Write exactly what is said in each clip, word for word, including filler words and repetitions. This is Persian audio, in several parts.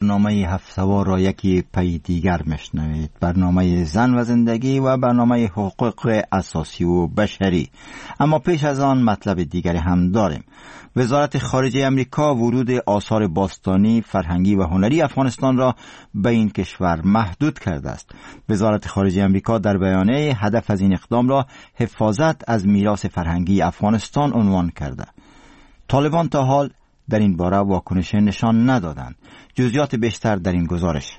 برنامه هفت سوار را یکی پی دیگر میشنوید. برنامه زن و زندگی و برنامه حقوق اساسی و بشری. اما پیش از آن مطلب دیگری هم داریم. وزارت خارجه امریکا ورود آثار باستانی، فرهنگی و هنری افغانستان را به این کشور محدود کرده است. وزارت خارجه امریکا در بیانیه هدف از این اقدام را حفاظت از میراث فرهنگی افغانستان عنوان کرده. طالبان تا حال در این باره واکنش نشان ندادند. جزئیات بیشتر در این گزارش.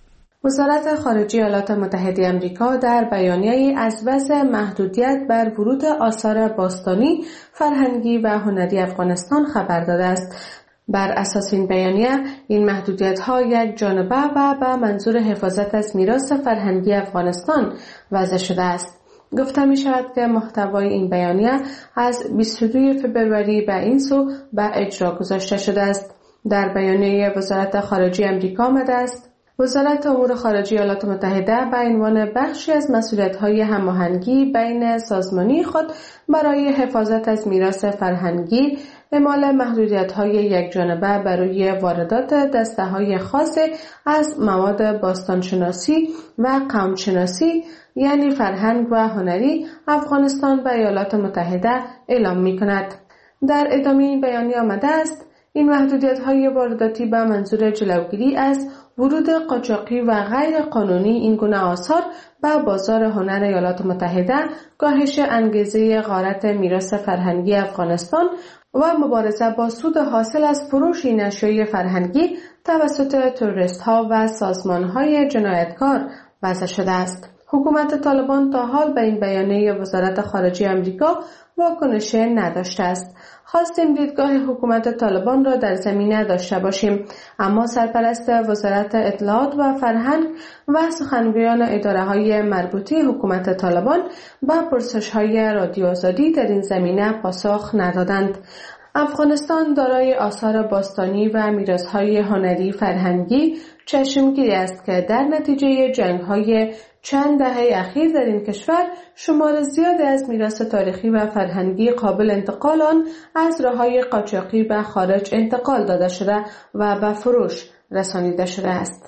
وزارت خارجه ایالات متحده آمریکا در بیانیه‌ای از وضع محدودیت بر ورود آثار باستانی، فرهنگی و هنری افغانستان خبر داده است. بر اساس این بیانیه، این محدودیت‌ها یک جانبه و به منظور حفاظت از میراث فرهنگی افغانستان وضع شده است. گفته می شود که محتوای این بیانیه از بیست و دو فوریه به این سو به اجرا گذاشته شده است. در بیانیه وزارت خارجه آمریکا آمده است: وزارت امور خارجه ایالات متحده به عنوان بخشی از مسئولیت‌های هماهنگی بین سازمانی خود برای حفاظت از میراث فرهنگی، اعمال محدودیت‌های یکجانبه برای واردات دسته‌های خاص از مواد باستانشناسی و قومشناسی یعنی فرهنگ و هنری افغانستان و ایالات متحده اعلام می‌کند. در ادامه این بیانیه آمده است: این محدودیت‌های وارداتی به منظور جلوگیری از ورود قاچاقی و غیر قانونی این گونه آثار به بازار هنر ایالات متحده، کاهش انگیزه غارت میراث فرهنگی افغانستان و مبارزه با سود حاصل از فروش این اشیاء فرهنگی توسط تروریست‌ها و سازمان‌های جنایتکار وضع شده است. حکومت طالبان تا حال به این بیانیه وزارت خارجه آمریکا واکنش نداشته است. خواستیم دیدگاه حکومت طالبان را در زمینه داشته باشیم، اما سرپرست وزارت اطلاعات و فرهنگ و سخنگویان اداره‌های مربوطه حکومت طالبان به پرسش‌های رادیو آزادی در این زمینه پاسخ ندادند. افغانستان دارای آثار باستانی و میراث‌های هنری فرهنگی چشمگیری است که در نتیجه جنگ‌های چند دهه اخیر در این کشور شمار زیادی از میراث تاریخی و فرهنگی قابل انتقال آن از راه‌های قاچاقی به خارج انتقال داده شده و به فروش رسانیده شده است.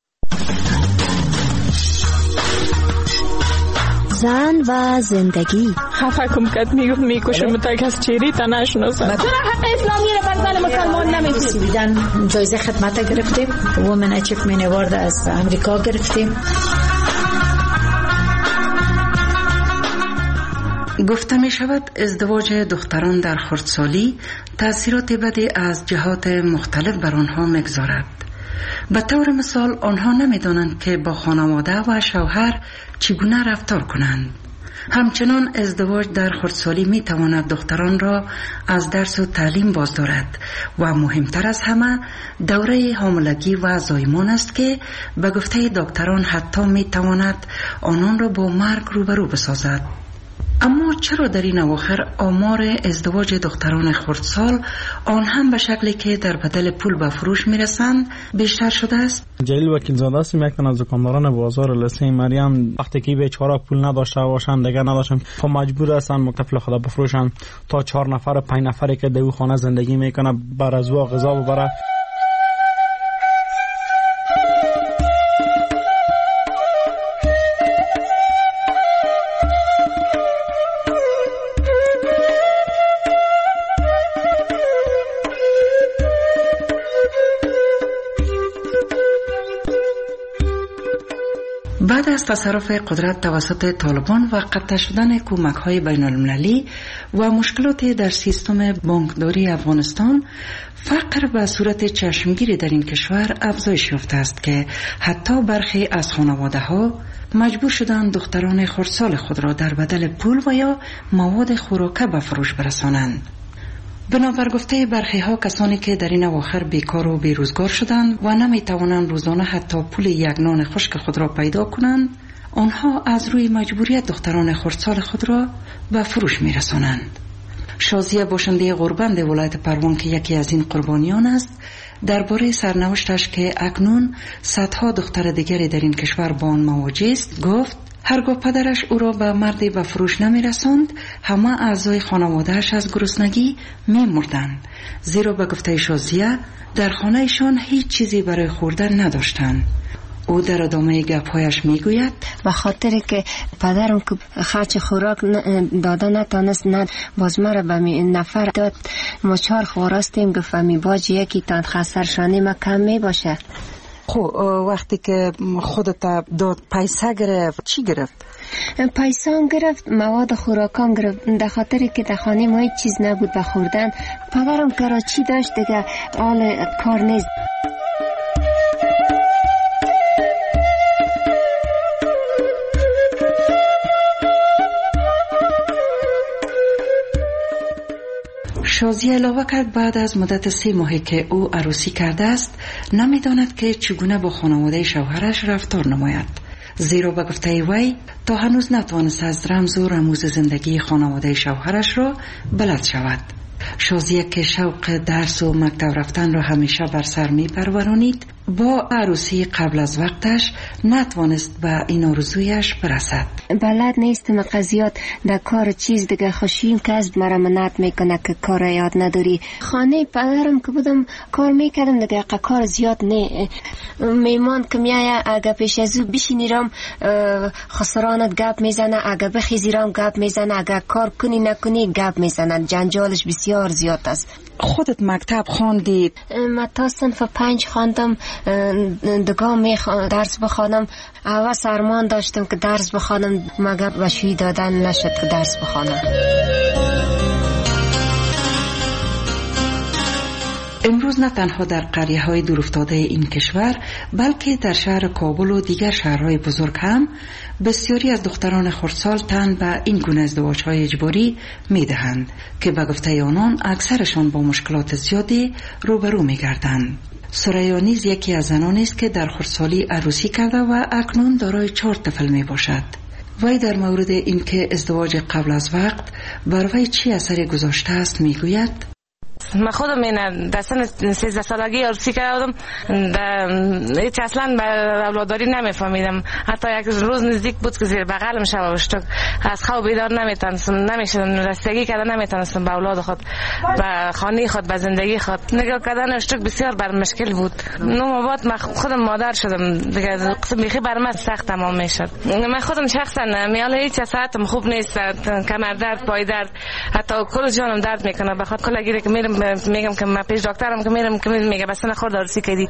زن و زندگی. خفه کم کت میگفت میکشم تا کس چیری تا نشناسم. چرا حق اسلامی رو بر زن مسلمان نمیدید؟ دیدن جایزه خدمت گرفتیم، وومن اچیومنت اوارد از امریکا گرفتیم. گفته می شود ازدواج دختران در خردسالی تأثیرات بدی از جهات مختلف بر آنها میگذارد. به طور مثال آنها نمیدانند که با خانواده و شوهر چگونه رفتار کنند. همچنان ازدواج در خردسالی می تواند دختران را از درس و تعلیم باز دارد و مهمتر از همه دوره حاملگی و زایمان است که به گفته دکتران حتی می تواند آنان را با مرگ روبرو بسازد. اما چرا در این اواخر آمار ازدواج دختران خردسال آن هم به شکلی که در بدل پول به فروش میرسند بیشتر شده است؟ جلیل وکیل زاده است، یک تن از دکانداران بازار لسه مریم، وقتی که بیچاره پول نداشته باشند دیگه نداشتن، خب مجبور هستند مکتفل خدا بفروشن تا چهار نفر پنج نفری که در او خانه زندگی میکنه بر از او غذا ببره. بعد از تصرف قدرت توسط طالبان و قطع شدن کمک‌های بین‌المللی و مشکلات در سیستم بانکداری افغانستان، فقر به صورت چشمگیری در این کشور افزایش یافته است که حتی برخی از خانواده‌ها مجبور شدند دختران خردسال خود را در بدل پول و یا مواد خوراکه به فروش برسانند. بنابر گفته برخی ها کسانی که در این اواخر بیکار و بیروزگار شدند و نمی توانند روزانه حتی پول یک نان خشک خود را پیدا کنند، آنها از روی مجبوریت دختران خردسال خود را به فروش می رسانند. شازیه باشنده غربند ولایت پروان که یکی از این قربانیان است، درباره سرنوشتش که اکنون صدها دختر دیگری در این کشور با آن مواجه است گفت: هرگاه پدرش او را به مردی به فروش نمی رساند، همه اعضای خانوادهش از گرسنگی می مردند، زیرا به گفته شازیه در خانهشان هیچ چیزی برای خوردن نداشتند. او در ادامه گپ‌هایش میگوید به خاطر که پدرم که خرچ خوراک داده نتانست، نه باز مرا به نفر داد. ما چهار خوراستیم، گفتم باج یکی تان خسرشانی ما کم می باشه. خب وقتی که خودت داد پیسه گرفت چی گرفت؟ پیسان گرفت، مواد خوراکام گرفت، در خاطر که در خانه ما هیچ چیز نبود به خوردن. پدرم کراچی داشت دیگه، حال کار نیست. شازیه علاوه کرد بعد از مدت سه ماهی که او عروسی کرده است نمیداند که چگونه با خانواده شوهرش رفتار نماید، زیرا به گفته وی تا هنوز نتوانست از رمز و رموز زندگی خانواده شوهرش را بلد شود. شازیه که شوق درس و مکتب رفتن را همیشه بر سر می پرورانید، با عروسی قبل از وقتش نتوانست به این آرزویش برسد. بلد نیستم قضیات در کار چیز دیگه، خوشیم که از مرا منعت میکنه که کار یاد نداری. خانه پدرم که بودم کار میکردم دیگه، کار زیاد نه. میمان که میایه اگه پیش از او بشینیرم خسرانت گپ میزنه، اگه بخیزیرم گپ میزنه، اگه کار کنی نکنی گپ میزنه. جنجالش بسیار زیاد است. خودت مکتب خواندی؟ من تا صنف پنج خواندم، دگاه می درس بخوانم. اول سرمان داشتم که درس بخوانم، مگر وشوی دادن نشد که درس بخوانم. امروز نه تنها در قریه های دورافتاده این کشور، بلکه در شهر کابل و دیگر شهرهای بزرگ هم بسیاری از دختران خردسال تن به این گونه ازدواج های اجباری می دهند که به گفته آنان اکثرشان با مشکلات زیادی روبرو می گردند. سریا نیز یکی از زنانی است که در خردسالی عروسی کرده و اکنون دارای چهار طفل می باشد. وی در مورد اینکه ازدواج قبل از وقت بر وی چی اثری گذاشته است می گوید: من خودم این در سن سیزده سالگی عروسی کردم، هیچ اصلا به اولاداری نمیفهمیدم. حتی یک روز نزدیک بود که زیر بغلم شب وشتک از خواب بیدار نمیتونستم، نمیشدم رسیدگی کردن نمیتونستم به اولاد خود، به خانه خود، به زندگی خود. نگاه کردن وشتک بسیار بر مشکل بود. نو بعد من خودم مادر شدم دیگه، قسم بیخی بر من سخت تمام میشد. من خودم شخصا میال هیچ ساعتم خوب نیست، کمر درد، پای درد، حتی کل جانم درد میکنه. بخاطر کلا گیره که میرم میگم که من پیش دکترم که میرم که میگه بس نخورد عروسی کردی،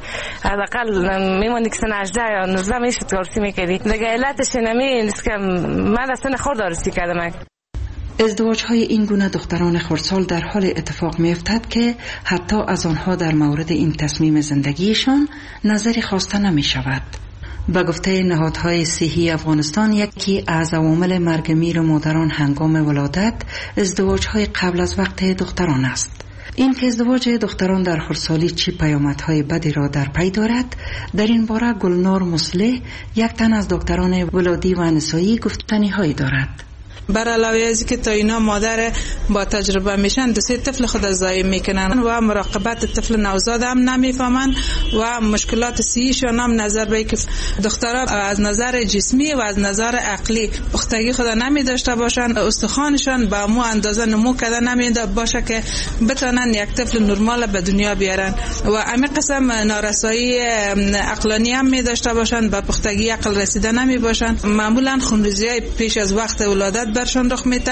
حداقل میموندی که سن هجده یا نوزده میشد عروسی میکردی. دیگه علتش نمی نیست که من اصلا نخورد عروسی کردم. ازدواج های این گونه دختران خردسال در حال اتفاق می افتد که حتی از آنها در مورد این تصمیم زندگیشان نظری خواسته نمی شود. به گفته نهادهای صحی افغانستان، یکی از عوامل مرگ میر مادران هنگام ولادت ازدواج‌های قبل از وقت دختران است. این که ازدواج دختران در خردسالی چی پیامدهای بدی را در پی دارد، در این باره گلنار مصلح، یک تن از دکتران ولادی و نسایی، گفتنی‌هایی دارد. بر علاوه از که تا اینا مادر با تجربه میشن، دو سه طفل خود ضایع میکنن و مراقبت طفل نوزاد هم نمیفهمن و مشکلات صحیشون هم نظر به که دخترها از نظر جسمی و از نظر عقلی پختگی خود نمی داشته باشن، استخوانشون با مو اندازه نمو کرده نمیده باشه که بتونن یک طفل نرمال به دنیا بیارن و همین قسم نارسایی عقلانی هم می داشته باشن، به پختگی عقل رسیده نمی باشن. معمولا خونریزی پیش از وقت ولادت برشان رخ میده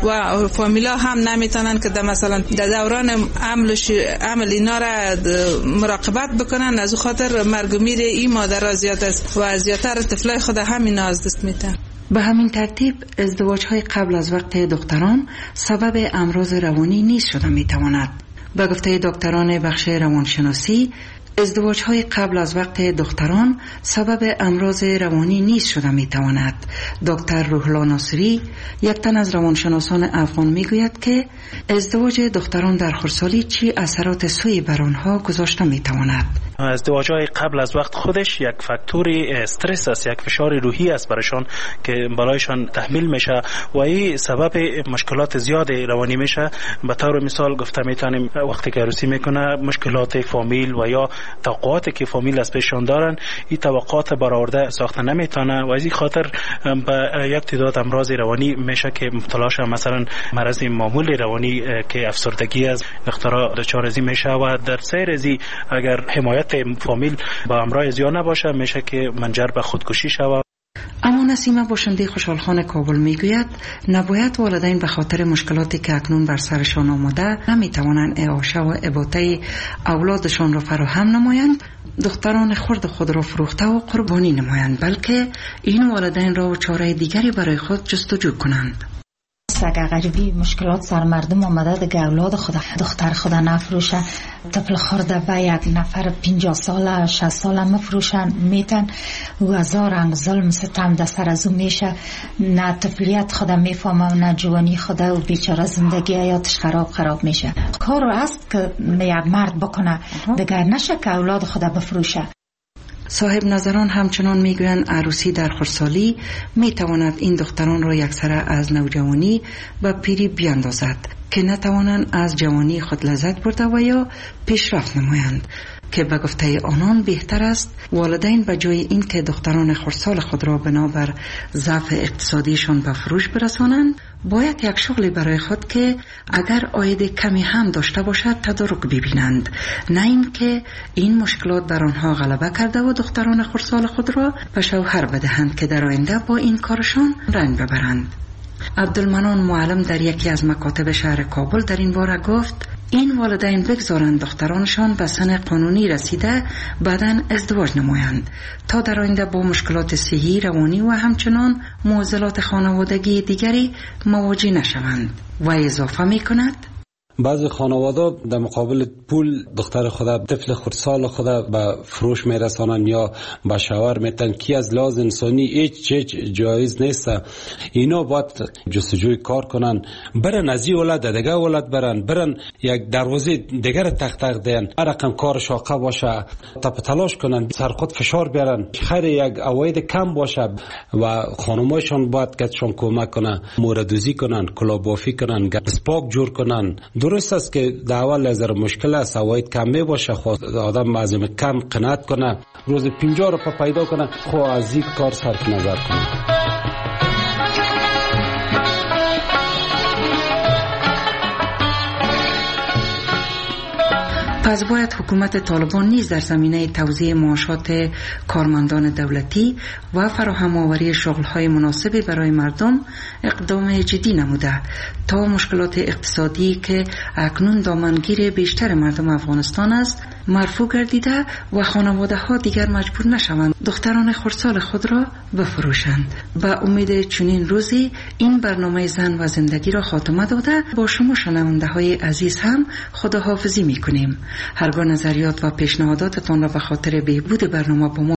و فامیلا هم نمیتونن که مثلا در دوران عمل عمل اینا را مراقبت بکنن. از خاطر مرگ و میر این مادرها زیاد است و زیادتر طفلای خود همین از دست میدن. به همین ترتیب ازدواج‌های قبل از وقت دختران سبب امراض روانی نیز شده میتواند. به گفته دکتران بخش روانشناسی، ازدواج‌های قبل از وقت دختران سبب امراض روانی نیز شده میتواند. دکتر روح‌الله ناصری، یک تن از روانشناسان افغان، میگوید که ازدواج دختران در خردسالی چی اثرات سوئی بر آنها گذاشته میتواند. ازدواج‌های قبل از وقت خودش یک فاکتور استرس است، یک فشار روحی است برایشان که بالایشان تحمیل میشه و این سبب مشکلات زیاد روانی میشه. به طور مثال گفته میتونیم وقتی که عروسی میکنه مشکلات فامیل و یا توقعاتی که فامیل از پیششان دارن، این توقعات برآورده ساخته نمیتونه و از این خاطر به یک تعداد امراض روانی میشه که مبتلا شه. مثلا مرض معمول روانی که افسردگی است، دخترها دچار ازی میشه و در سیر ازی اگر حمایت فامیل با همراه زیاد نباشه میشه که منجر به خودکشی شود. اما نسیمه باشنده خوشحالخان کابل میگوید نباید والدین به خاطر مشکلاتی که اکنون بر سرشان آمده نمیتوانند اعاشه و اباطه اولادشان را فراهم نمایند، دختران خرد خود را فروخته و قربانی نمایند، بلکه این والدین را چاره دیگری برای خود جستجو کنند. اگر غریبی مشکلات سر مردم آمده دیگه اولاد خود دختر خود نفروشه، طفل خورده به یک نفر پنجاه ساله شصت ساله مفروشن میتن و هزار رنگ ظلم ستم دستر از او میشه، نه طفلیت خود میفهمه نه جوانی خود و بیچاره زندگی حیاتش خراب خراب میشه. کار است که یک مرد بکنه دیگه نشه که اولاد خود بفروشه. صاحب نظران همچنان میگویند عروسی در خردسالی میتواند این دختران را یکسره از نوجوانی و پیری بیاندازد که نتوانند از جوانی خود لذت برده و یا پیشرفت نمایند، که به گفته آنان بهتر است والدین به جای این که دختران خردسال خود را بنابر ضعف اقتصادیشان به فروش برسانند، باید یک شغلی برای خود که اگر عاید کمی هم داشته باشد تدارک ببینند، نه این که این مشکلات بر آنها غلبه کرده و دختران خردسال خود را به شوهر بدهند که در آینده با این کارشان رنج ببرند. عبدالمنان معلم در یکی از مکاتب شهر کابل در این باره گفت این والدین بگذارند دخترانشان به سن قانونی رسیده بعداً ازدواج نمایند تا در آینده با مشکلات صحی، روانی و همچنان معضلات خانوادگی دیگری مواجه نشوند. و اضافه می کند بعضی خانواده در مقابل پول دختر خود طفل خردسال خود به فروش میرسانن یا به شوهر میتن که از لحاظ انسانی هیچ چیز جایز نیست. اینا باید جستجوی کار کنن، برن از این ولد دیگه ولد برن برن یک دروازه دیگر تق تق دین، هر رقم کار شاقه باشه تپ تلاش کنن، سر خود فشار بیارن، خیر یک عواید کم باشه و خانمایشان باید کتشان کمک کنن، موردوزی کنن، کلابافی کنن، اسپاک جور کنن. درست است که در اول از مشکل است، عواید کم می باشه، خود آدم لازم کم قناعت کنه، روز پنجاه روپیه پیدا کنه، خو از این کار صرف نظر کنه. پس باید حکومت طالبان نیز در زمینه توزیع معاشات کارمندان دولتی و فراهم آوری شغل‌های مناسبی برای مردم اقدام جدی نموده تا مشکلات اقتصادی که اکنون دامنگیر بیشتر مردم افغانستان است مرفوع گردیده و خانواده‌ها دیگر مجبور نشوند دختران خردسال خود را بفروشند. به امید چنین روزی این برنامه زن و زندگی را خاتمه داده با شما شنونده‌های عزیز هم خداحافظی می‌کنیم. هرگاه نظریات و پیشنهاداتتان را به خاطر بهبود برنامه با ما